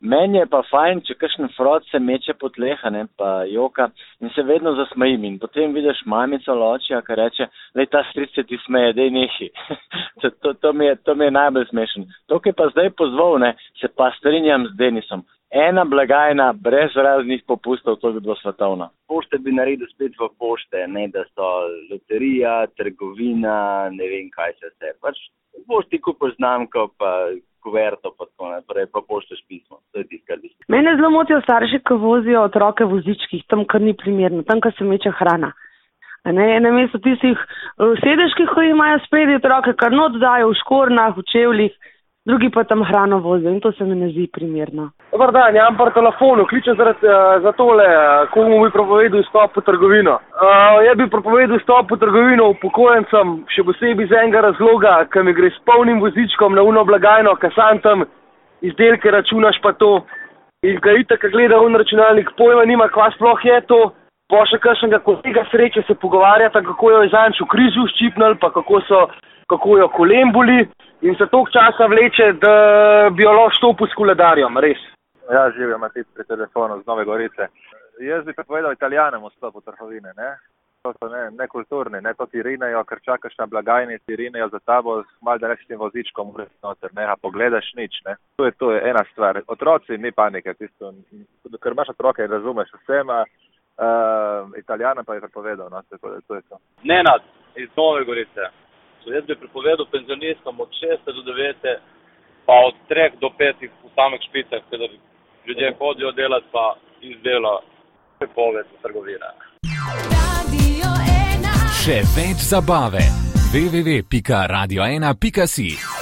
Meni je pa fajn, če kakšen frod se meče po tleh, pa joka in se vedno zasmejim in potem vidiš mamico ločija, ki reče, lej, ta stric se ti smeje, dej nehi. to mi je najbolj smešen. To, ki pa zdaj pozval, se pa strinjam z Denisom. Ena blagajna brez raznih popustov, to bi bilo svetovno. Pošte bi naredil spet v pošte, ne da so loterija, trgovina, ne vem kaj se vse. Pač pošti kupo znamko, pa kuverto, pa tako naprej, pa pošteš pismo. To je tisto, kar bi. Mene zelo motijo starši, ki vozijo otroke v vozičkih, tam, kar ni primerno, tam, kar se meče hrana. Namesto tistih sedežkih, ki imajo spredi otroke, kar not dajo v škornah, v čevljih, drugi pa tam hrano vozijo in to se mi ne zdi primerno. Dobar dan, jam par telefonu, kličem za tole, komu bi propovedal vstop v trgovino. Jaz bi propovedal vstop v trgovino upokojencem, še posebej iz enega razloga, ker mi gre s polnim vozičkom na uno blagajno, ker sam tam izdelke računaš pa to. In ker itak gleda računalnik, pojma nima, kva sploh je to, pa še kakšnega kolega sreče se pogovarjata, kako jo je zanč v križu ščipnil, pa kako jo kolen boli in se toliko časa vleče, da bi jo lahko štopil s koledarjem, res. Ja, živijo Matic pri telefonu z Nove Gorice. Jaz bi prepovedal Italijanem vstop v trgovine, ne? To so nekulturni, to ti rinejo, ker čakaš na blagajni, ti rinejo za tabo, malo da nečim vozičkom urec noter, a pogledaš nič, ne? To je ena stvar. Otroci, ni panike, tisto, ker imaš otroke in razumeš vsema, Italijanem pa je prepovedal, no, to je to. Nenad, iz Nove Gorice. Jaz bi prepovedal penzionistom od 6 do 9, pa od 3 do 5 v samih špicah, ker ljudje hodijo delati pa iz dela prepoved v trgovine. Še več zabave. www.radio1.si